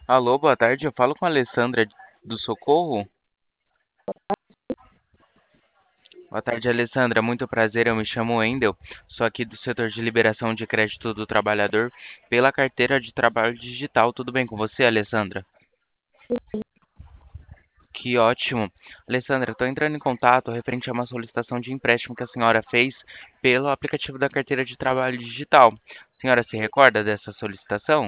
Alô, boa tarde. Eu falo com a Alessandra do Socorro. Boa tarde, Alessandra. Muito prazer. Eu me chamo Wendel. Sou aqui do setor de liberação de crédito do trabalhador pela carteira de trabalho digital. Tudo bem com você, Alessandra? Que ótimo. Alessandra, estou entrando em contato referente a uma solicitação de empréstimo que a senhora fez pelo aplicativo da carteira de trabalho digital. A senhora se recorda dessa solicitação?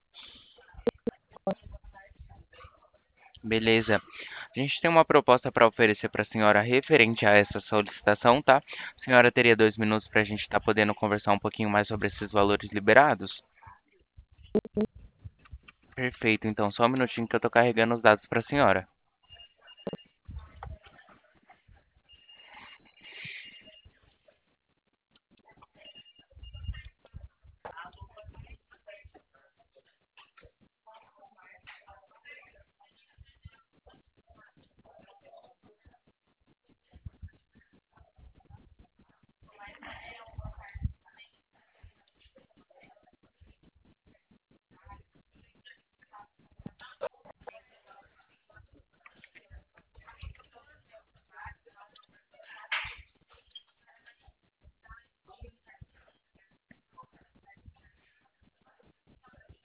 Beleza. A gente tem uma proposta para oferecer para a senhora referente a essa solicitação, tá? A senhora teria 2 minutos para a gente estar podendo conversar um pouquinho mais sobre esses valores liberados? Perfeito, então só um minutinho que eu estou carregando os dados para a senhora.